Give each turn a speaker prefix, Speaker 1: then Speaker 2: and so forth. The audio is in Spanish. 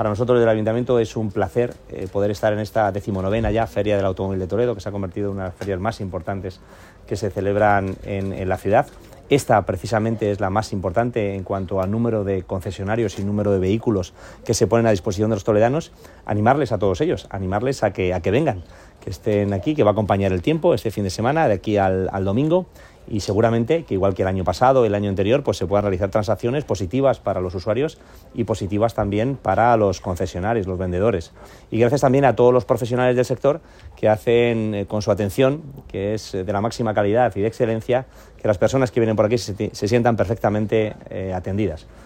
Speaker 1: Para nosotros del Ayuntamiento es un placer poder estar en esta 19ª ya Feria del Automóvil de Toledo, que se ha convertido en una de las ferias más importantes que se celebran en la ciudad. Esta precisamente es la más importante en cuanto al número de concesionarios y número de vehículos que se ponen a disposición de los toledanos. Animarles a todos ellos, animarles a que vengan, que estén aquí, que va a acompañar el tiempo este fin de semana, de aquí al domingo, y seguramente que igual que el año pasado, el año anterior, pues se puedan realizar transacciones positivas para los usuarios y positivas también para los concesionarios, los vendedores. Y gracias también a todos los profesionales del sector que hacen con su atención, que es de la máxima calidad y de excelencia, que las personas que vienen por aquí se sientan perfectamente atendidas.